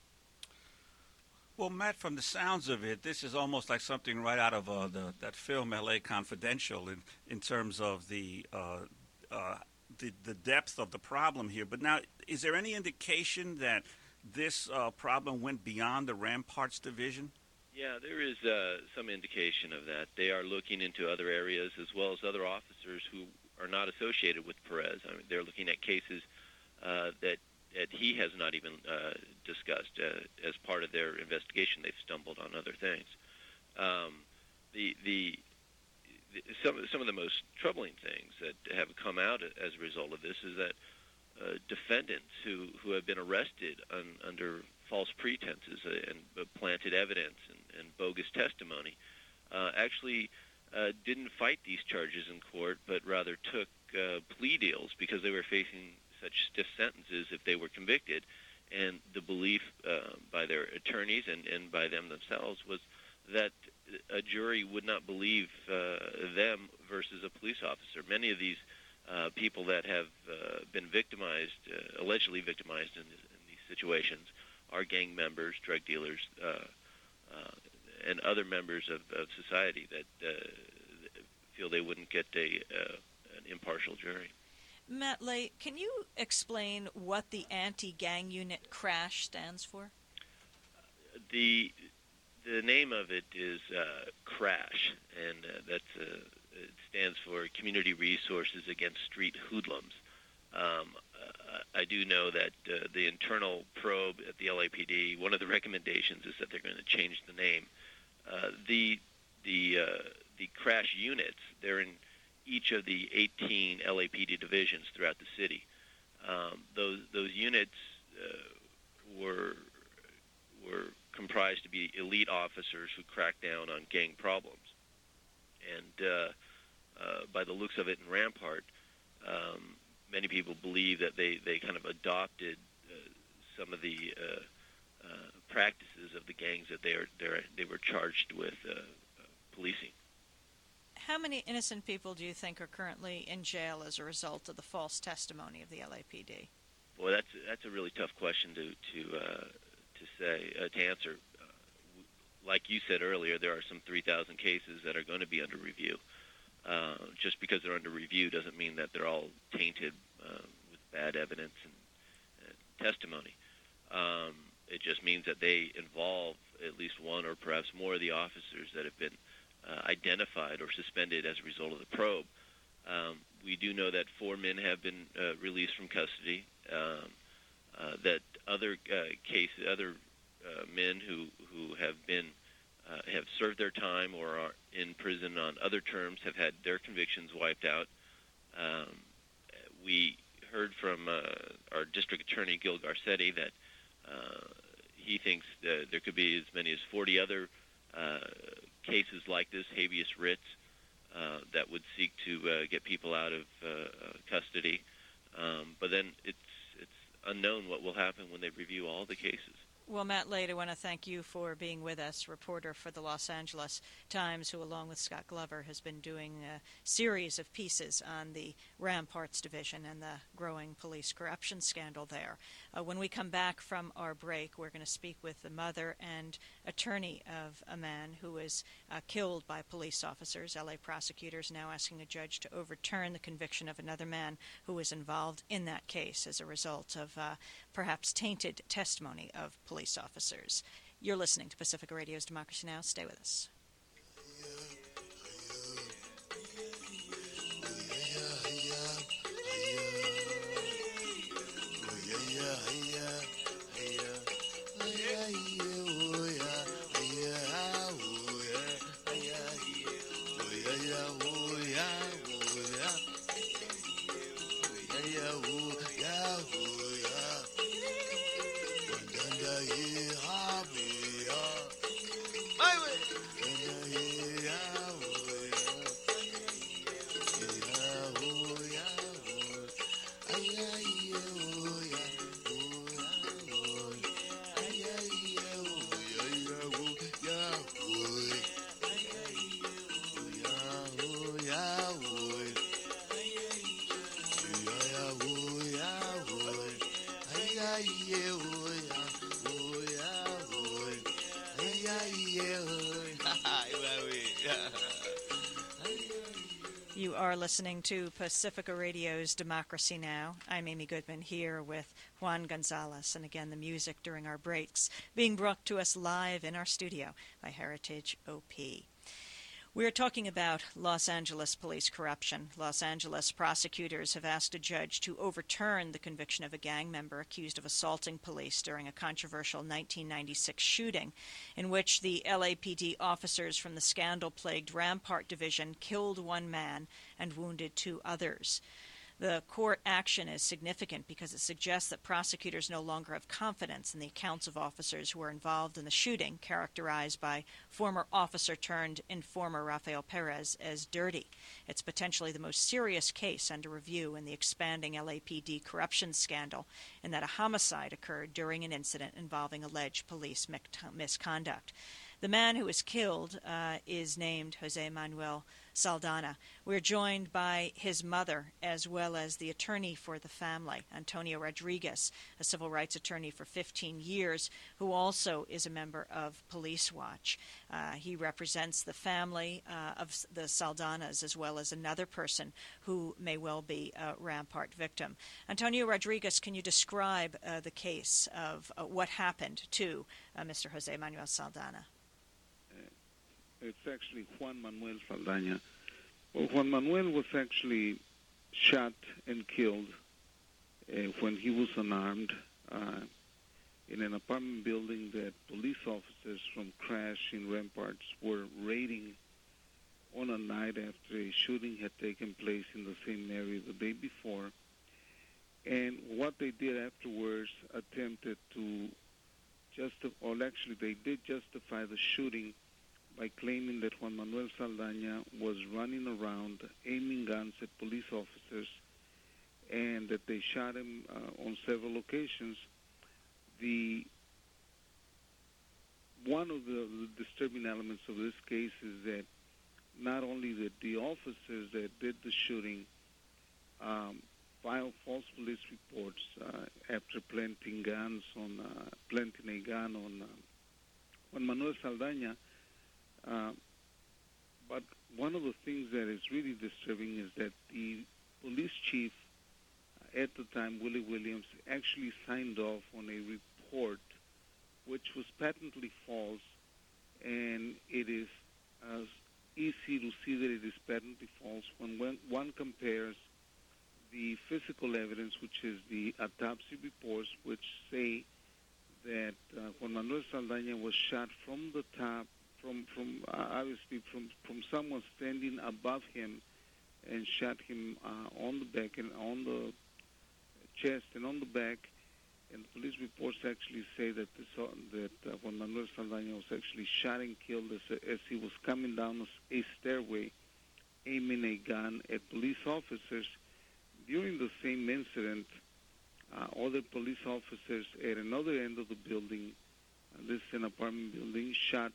Well, Matt, from the sounds of it, this is almost like something right out of uh, the, that film L A Confidential in, in terms of the, uh, uh, the the depth of the problem here. But now, is there any indication that this uh, problem went beyond the Ramparts division? Yeah, there is uh, some indication of that. They are looking into other areas as well as other officers who are not associated with Perez. I mean, they're looking at cases uh, that that he has not even uh, discussed uh, as part of their investigation. They've stumbled on other things. Um, the, the the some some of the most troubling things that have come out as a result of this is that uh, defendants who, who have been arrested un, under false pretenses and uh, planted evidence and, and bogus testimony uh, actually uh, didn't fight these charges in court, but rather took uh, plea deals because they were facing such stiff sentences if they were convicted. And the belief uh, by their attorneys and, and by them themselves was that a jury would not believe uh, them versus a police officer. Many of these uh, people that have uh, been victimized, uh, allegedly victimized in, this, in these situations, are gang members, drug dealers, uh, uh, and other members of, of society that uh, feel they wouldn't get a uh, an impartial jury. Matt Lay, can you explain what the Anti-Gang Unit CRASH stands for? The the name of it is uh, CRASH, and uh, that's uh, it stands for Community Resources Against Street Hoodlums. Um, uh, I do know that uh, the internal probe at the L A P D, one of the recommendations is that they're going to change the name. Uh, the the uh, the CRASH units, they're in each of the eighteen L A P D divisions throughout the city. Um, those those units uh, were were comprised to be elite officers who crack down on gang problems. And uh, uh, by the looks of it in Rampart, um, many people believe that they, they kind of adopted uh, some of the uh, uh, practices of the gangs that they are they're, they were charged with uh, uh, policing. How many innocent people do you think are currently in jail as a result of the false testimony of the L A P D? Well, that's that's a really tough question to to uh, to say uh, to answer. Uh, w- like you said earlier, there are some three thousand cases that are going to be under review. Uh, just because they're under review doesn't mean that they're all tainted uh, with bad evidence and uh, testimony. Um, it just means that they involve at least one or perhaps more of the officers that have been uh, identified or suspended as a result of the probe. Um, we do know that four men have been uh, released from custody. Um, uh, that other uh, cases, other uh, men who who have been uh, have served their time or are in prison on other terms have had their convictions wiped out. Um, we heard from uh, our district attorney Gil Garcetti that uh, he thinks that there could be as many as forty other uh, cases like this, habeas writs, uh, that would seek to uh, get people out of uh, uh, custody. Um, but then it's it's unknown what will happen when they review all the cases. Well, Matt Lade, I want to thank you for being with us, reporter for the Los Angeles Times, who, along with Scott Glover, has been doing a series of pieces on the Ramparts Division and the growing police corruption scandal there. Uh, when we come back from our break, we're going to speak with the mother and attorney of a man who was uh, killed by police officers. L A prosecutors now asking a judge to overturn the conviction of another man who was involved in that case as a result of uh, perhaps tainted testimony of police officers. You're listening to Pacifica Radio's Democracy Now! Stay with us. You are listening to Pacifica Radio's Democracy Now! I'm Amy Goodman here with Juan Gonzalez, and again the music during our breaks being brought to us live in our studio by Heritage O P. We are talking about Los Angeles police corruption. Los Angeles prosecutors have asked a judge to overturn the conviction of a gang member accused of assaulting police during a controversial nineteen ninety-six shooting in which the L A P D officers from the scandal-plagued Rampart Division killed one man and wounded two others. The court action is significant because it suggests that prosecutors no longer have confidence in the accounts of officers who were involved in the shooting, characterized by former officer-turned-informer Rafael Perez as dirty. It's potentially the most serious case under review in the expanding L A P D corruption scandal, in that a homicide occurred during an incident involving alleged police misconduct. The man who was killed uh, is named Jose Manuel Saldana. We're joined by his mother as well as the attorney for the family, Antonio Rodriguez, a civil rights attorney for fifteen years, who also is a member of Police Watch. Uh, he represents the family uh, of the Saldanas as well as another person who may well be a Rampart victim. Antonio Rodriguez, can you describe uh, the case of uh, what happened to uh, Mister Jose Manuel Saldana? It's actually Juan Manuel Saldana. Well, Juan Manuel was actually shot and killed uh, when he was unarmed uh, in an apartment building that police officers from Crash in Ramparts were raiding on a night after a shooting had taken place in the same area the day before. And what they did afterwards attempted to justify, or actually they did justify the shooting by claiming that Juan Manuel Saldana was running around aiming guns at police officers and that they shot him uh, on several occasions. The one of the, the disturbing elements of this case is that not only that the officers that did the shooting um, filed false police reports uh, after planting guns on uh, planting a gun on uh, Juan Manuel Saldaña. Uh, but one of the things that is really disturbing is that the police chief uh, at the time, Willie Williams, actually signed off on a report which was patently false, and it is uh, easy to see that it is patently false when one, one compares the physical evidence, which is the autopsy reports, which say that uh, Juan Manuel Saldaña was shot from the top, from, from uh, obviously from, from someone standing above him and shot him uh, on the back and on the chest and on the back. And the police reports actually say that this, uh, that uh, Juan Manuel Saldaña was actually shot and killed as, as he was coming down a stairway, aiming a gun at police officers. During the same incident, uh, other police officers at another end of the building, uh, this is an apartment building, shot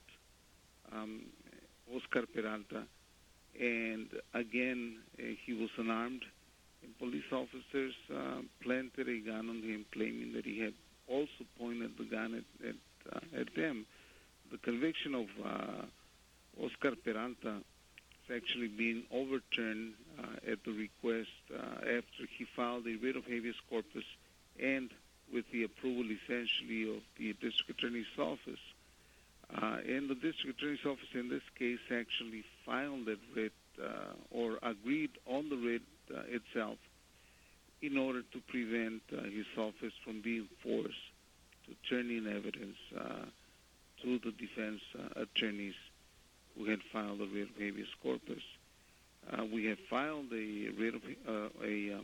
um, Oscar Peralta, and again uh, he was unarmed. And police officers uh, planted a gun on him, claiming that he had also pointed the gun at at, uh, at them. The conviction of uh, Oscar Peralta is actually being overturned uh, at the request uh, after he filed a writ of habeas corpus and with the approval, essentially, of the district attorney's office. Uh, and the district attorney's office, in this case, actually filed that writ uh, or agreed on the writ Uh, itself in order to prevent uh, his office from being forced to turn in evidence uh, to the defense uh, attorneys who had filed a writ of habeas corpus. Uh, we have filed a writ of uh, a um,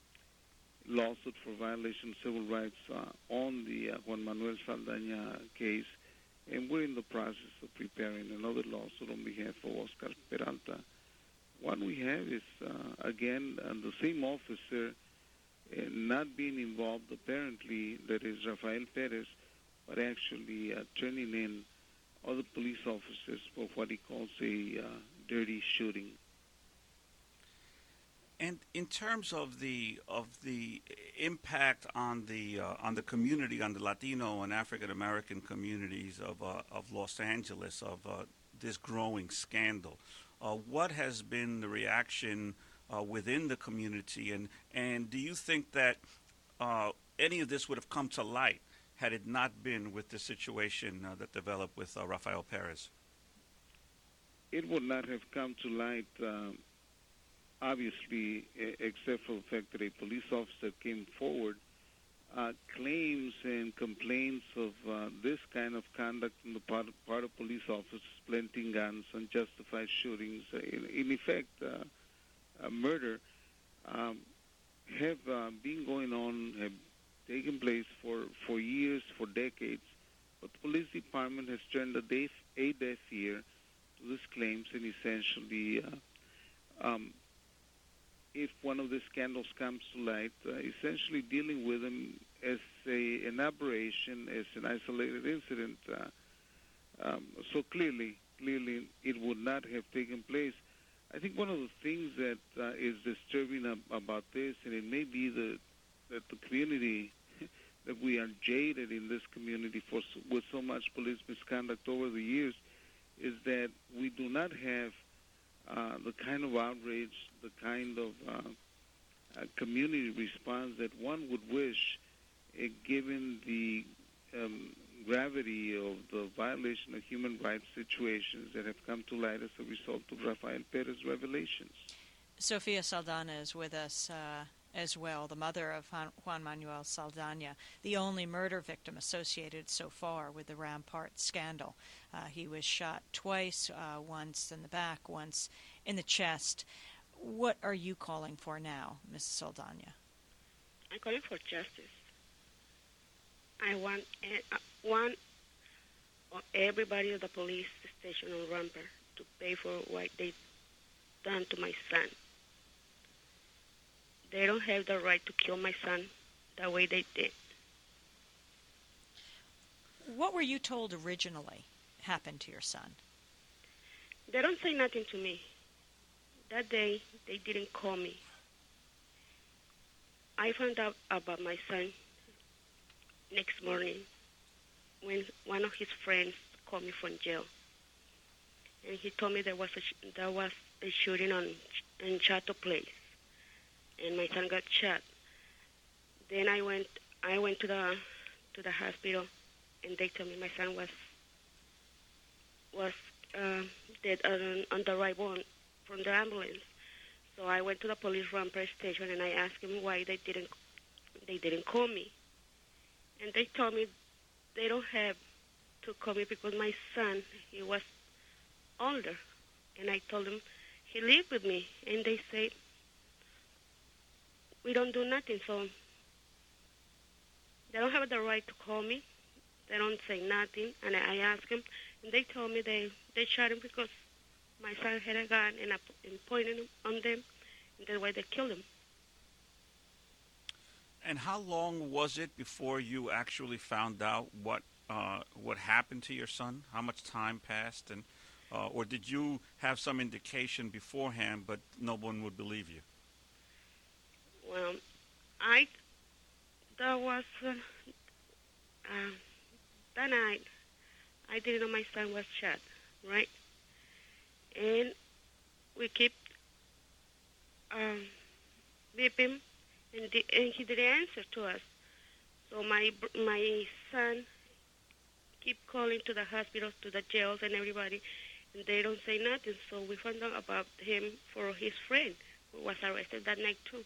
lawsuit for violation of civil rights uh, on the uh, Juan Manuel Saldaña case, and we're in the process of preparing another lawsuit on behalf of Oscar Peralta. What we have is, uh, again, uh, the same officer uh, not being involved, apparently, that is Rafael Perez, but actually uh, turning in other police officers for what he calls a uh, dirty shooting. And in terms of the of the impact on the uh, on the community, on the Latino and African American communities of uh, of Los Angeles, of uh, this growing scandal. Uh, what has been the reaction uh, within the community, and, and do you think that uh, any of this would have come to light had it not been with the situation uh, that developed with uh, Rafael Perez? It would not have come to light, uh, obviously, except for the fact that a police officer came forward. Uh, claims and complaints of uh, this kind of conduct on the part, part of police officers, planting guns, unjustified shootings, uh, in, in effect, uh, uh, murder, um, have uh, been going on, have taken place for, for years, for decades. But the police department has turned a deaf, a deaf ear to these claims, and essentially, uh, um, if one of these scandals comes to light, uh, essentially dealing with them as a, an aberration, as an isolated incident. Uh, um, so clearly, clearly it would not have taken place. I think one of the things that uh, is disturbing ab- about this, and it may be the, that the community, that we are jaded in this community for so, with so much police misconduct over the years, is that we do not have Uh, the kind of outrage, the kind of uh, uh, community response that one would wish, uh, given the um, gravity of the violation of human rights situations that have come to light as a result of Rafael Perez's revelations. Sofia Saldana is with us uh, as well, the mother of Juan Manuel Saldaña, the only murder victim associated so far with the Rampart scandal. Uh, he was shot twice, uh, once in the back, once in the chest. What are you calling for now, Missus Saldaña? I'm calling for justice. I want, uh, want everybody at the police station on Rampart to pay for what they've done to my son. They don't have the right to kill my son the way they did. What were you told originally happened to your son? They don't say nothing to me. That day, they didn't call me. I found out about my son next morning when one of his friends called me from jail. And he told me there was a, sh- there was a shooting on in Chato Place. And my son got shot. Then I went I went to the to the hospital, and they told me my son was was uh, dead on, on the right one from the ambulance. So I went to the police Rampart station, and I asked them why they didn't they didn't call me. And they told me they don't have to call me because my son, he was older. And I told them he lived with me, and they said we don't do nothing. So they don't have the right to call me. They don't say nothing. And I asked them, and they told me they, they shot him because my son had a gun and, I, and pointed on them, and that's why they killed him. And how long was it before you actually found out what uh, what happened to your son? How much time passed, and uh, or did you have some indication beforehand, but no one would believe you? Well, I that was uh, uh, that night. I didn't know my son was shot, right? And we kept um, beeping, and, the, and he didn't answer to us. So my my son keep calling to the hospitals, to the jails, and everybody, and they don't say nothing. So we found out about him for his friend who was arrested that night too.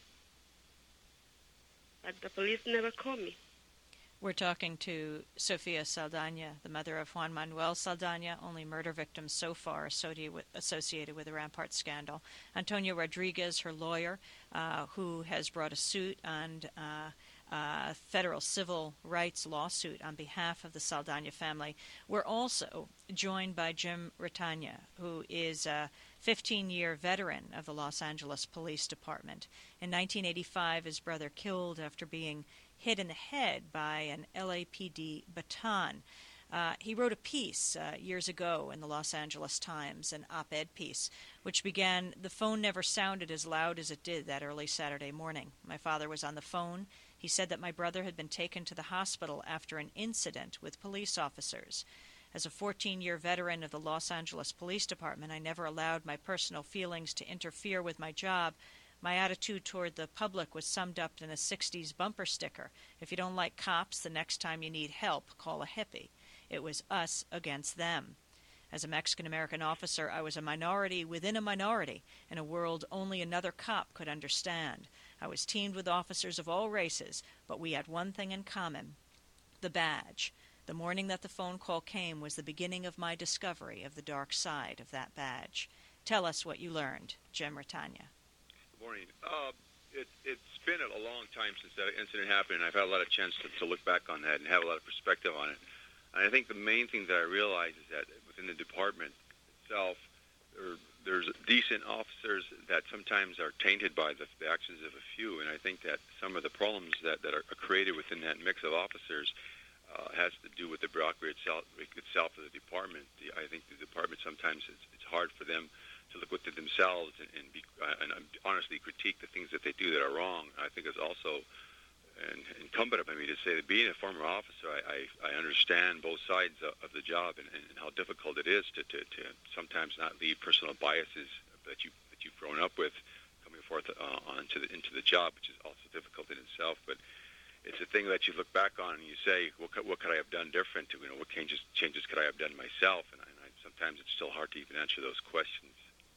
But the police never called me. We're talking to Sofia Saldana, the mother of Juan Manuel Saldana, only murder victim so far associated with, associated with the Rampart scandal. Antonio Rodriguez, her lawyer, uh, who has brought a suit on uh, uh, federal civil rights lawsuit on behalf of the Saldana family. We're also joined by Jim Retagna, who is a fifteen-year veteran of the Los Angeles Police Department. In nineteen eighty-five, his brother killed after being hit in the head by an L A P D baton. Uh, he wrote a piece uh, years ago in the Los Angeles Times, an op-ed piece, which began, "The phone never sounded as loud as it did that early Saturday morning. My father was on the phone. He said that my brother had been taken to the hospital after an incident with police officers. As a fourteen-year veteran of the Los Angeles Police Department, I never allowed my personal feelings to interfere with my job. My attitude toward the public was summed up in a sixties bumper sticker. If you don't like cops, the next time you need help, call a hippie. It was us against them. As a Mexican-American officer, I was a minority within a minority in a world only another cop could understand. I was teamed with officers of all races, but we had one thing in common, the badge. The morning that the phone call came was the beginning of my discovery of the dark side of that badge. Tell us what you learned, Jim Retagna." Good morning. Uh, it, it's been a long time since that incident happened, and I've had a lot of chance to, to look back on that and have a lot of perspective on it. And I think the main thing that I realize is that within the department itself, there, there's decent officers that sometimes are tainted by the, the actions of a few, and I think that some of the problems that, that are created within that mix of officers uh, has to do with the bureaucracy itself, itself of the department. The, I think the department sometimes it's, it's hard for them to look within themselves and, and, be, uh, and honestly critique the things that they do that are wrong. I think it's also an incumbent upon me to say that being a former officer, I, I, I understand both sides of, of the job and, and how difficult it is to, to, to sometimes not leave personal biases that, you, that you've grown up with coming forth uh, onto the, into the job, which is also difficult in itself. But it's a thing that you look back on and you say, what could, what could I have done different? You know, what changes, changes could I have done myself? And, I, and I, sometimes it's still hard to even answer those questions.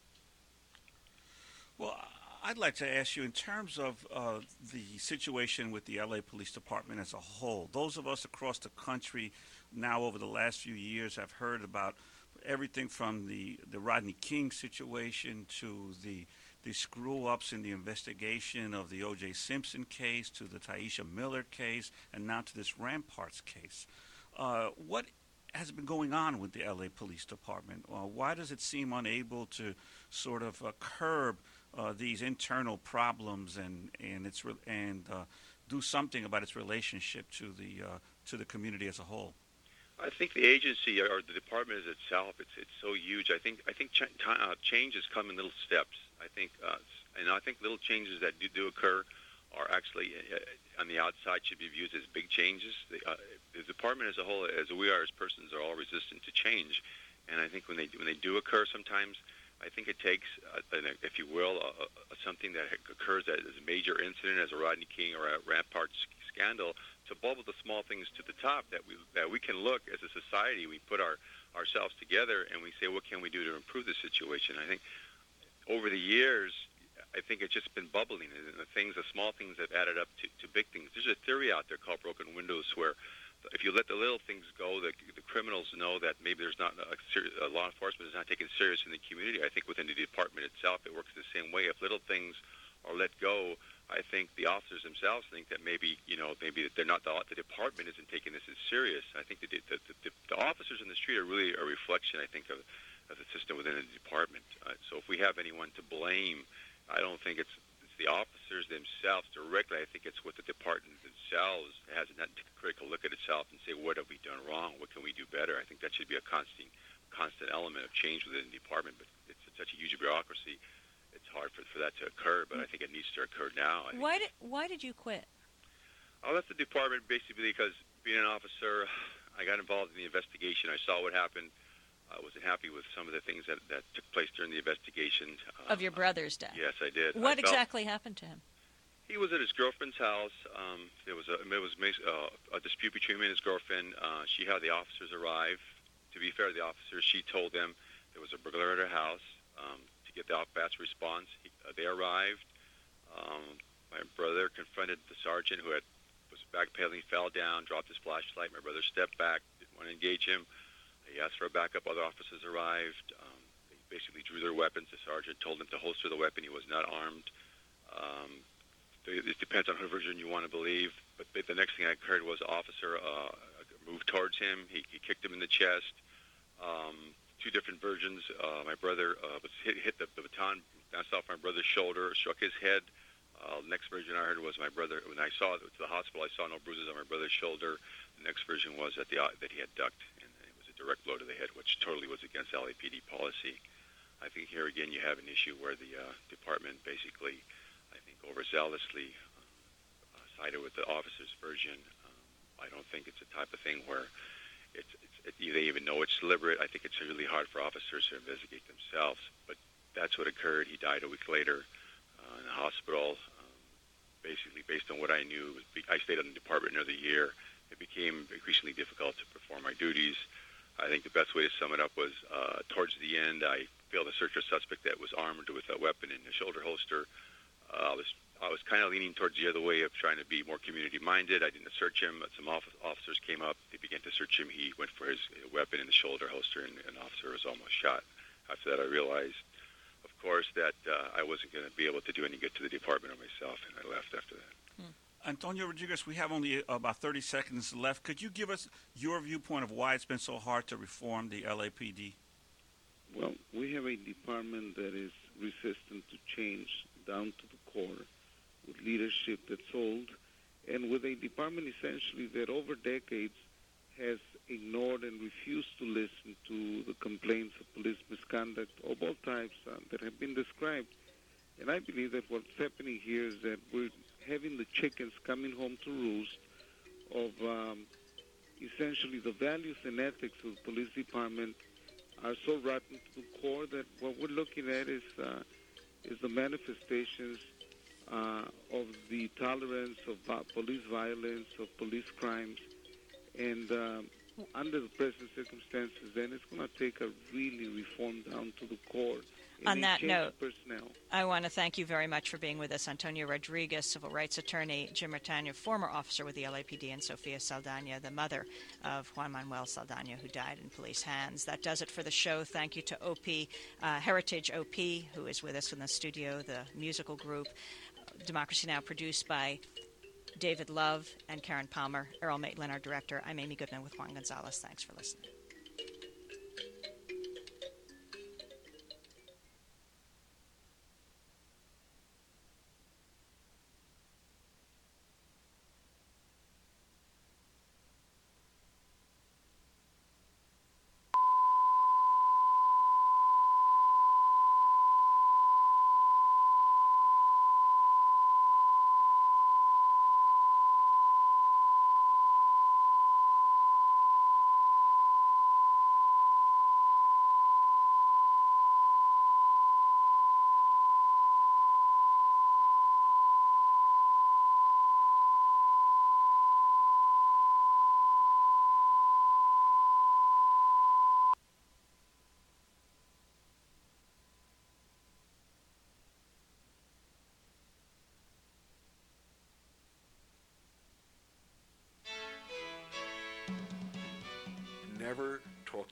Well, I'd like to ask you, in terms of uh, the situation with the L A Police Department as a whole, those of us across the country now over the last few years have heard about everything from the, the Rodney King situation to the, the screw-ups in the investigation of the O J Simpson case to the Tyisha Miller case and now to this Ramparts case. Uh, what has been going on with the L A Police Department? Uh, why does it seem unable to sort of uh, curb Uh, these internal problems and and its re- and uh, do something about its relationship to the uh, to the community as a whole? I think the agency or the department is itself, it's it's so huge. I think I think ch- t- uh, changes come in little steps. I think, uh, and I think little changes that do, do occur are actually uh, on the outside should be viewed as big changes. The, uh, the department as a whole, as we are as persons, are all resistant to change, and I think when they when they do occur, sometimes I think it takes, uh, an, if you will, uh, uh, something that occurs as a major incident, as a Rodney King or a Rampart scandal, to bubble the small things to the top that we that we can look as a society. We put our ourselves together and we say, what can we do to improve the situation? I think over the years, I think it's just been bubbling, and the things, the small things have added up to, to big things. There's a theory out there called broken windows, where if you let the little things go, the, the criminals know that maybe there's not a, serious, a law enforcement is not taken serious in the community. I think within the department itself, it works the same way. If little things are let go, I think the officers themselves think that maybe, you know, maybe they're not, the, the department isn't taking this as serious. I think the, the, the, the officers in the street are really a reflection, I think, of, of the system within the department. Uh, so if we have anyone to blame, I don't think it's, it's the officers themselves directly. I think it's what the department themselves has a critical look at itself and say, what have we done wrong? What can we do better? I think that should be a constant, constant element of change within the department, but it's such a huge bureaucracy. It's hard for, for that to occur, but I think it needs to occur now. I Why did Why did you quit? I left the department basically because being an officer, I got involved in the investigation. I saw what happened. I wasn't happy with some of the things that, that took place during the investigation. Uh, Of your brother's death? Yes, I did. What I felt, exactly happened to him? He was at his girlfriend's house. Um, there was a, it was uh, a dispute between him and his girlfriend. Uh, she had the officers arrive. To be fair to the officers, she told them there was a burglar at her house. Um, to get the fast response, he, uh, they arrived. Um, my brother confronted the sergeant who had was backpedaling, fell down, dropped his flashlight. My brother stepped back, didn't want to engage him. He asked for a backup. Other officers arrived. Um, they basically drew their weapons. The sergeant told them to holster the weapon. He was not armed. Um, it depends on whose version you want to believe. But the next thing I heard was the officer uh, moved towards him. He, he kicked him in the chest. Um, two different versions. Uh, my brother uh, was hit, hit the, the baton, bounced off my brother's shoulder, struck his head. Uh, the next version I heard was my brother, when I saw it to the hospital, I saw no bruises on my brother's shoulder. The next version was that, the, uh, that he had ducked, and it was a direct blow to the head, which totally was against L A P D policy. I think here again you have an issue where the uh, department basically, I think, overzealously uh, sided with the officer's version. Um, I don't think it's a type of thing where It's, it's, it, they even know it's deliberate. I think it's really hard for officers to investigate themselves. But that's what occurred. He died a week later uh, in the hospital. Um, basically, based on what I knew, I stayed in the department another year. It became increasingly difficult to perform my duties. I think the best way to sum it up was uh, towards the end, I failed to search a suspect that was armed with a weapon in a shoulder holster. Uh, I was I was kind of leaning towards the other way of trying to be more community-minded. I didn't search him. But some officers came up. They began to search him. He went for his weapon in the shoulder holster, and an officer was almost shot. After that, I realized, of course, that uh, I wasn't going to be able to do any good to the department or myself, and I left after that. Hmm. Antonio Rodriguez, we have only about thirty seconds left. Could you give us your viewpoint of why it's been so hard to reform the L A P D? Well, we have a department that is resistant to change down to the core, with leadership that's old, and with a department essentially that over decades has ignored and refused to listen to the complaints of police misconduct of all types uh, that have been described. And I believe that what's happening here is that we're having the chickens coming home to roost of um, essentially the values and ethics of the police department are so rotten to the core that what we're looking at is uh, is the manifestations uh, of the tolerance of uh, police violence, of police crimes, and um, under the present circumstances, then it's going to take a really reform down to the core. On that note, personnel. I want to thank you very much for being with us. Antonio Rodriguez, civil rights attorney, Jim Retania, former officer with the L A P D, and Sofia Saldana, the mother of Juan Manuel Saldana, who died in police hands. That does it for the show. Thank you to O P, uh, Heritage O P, who is with us in the studio, the musical group. Democracy Now! Produced by David Love and Karen Palmer. Earl Maitland, our director. I'm Amy Goodman with Juan Gonzalez. Thanks for listening.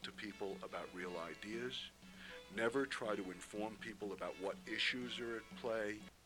to people about real ideas. Never try to inform people about what issues are at play.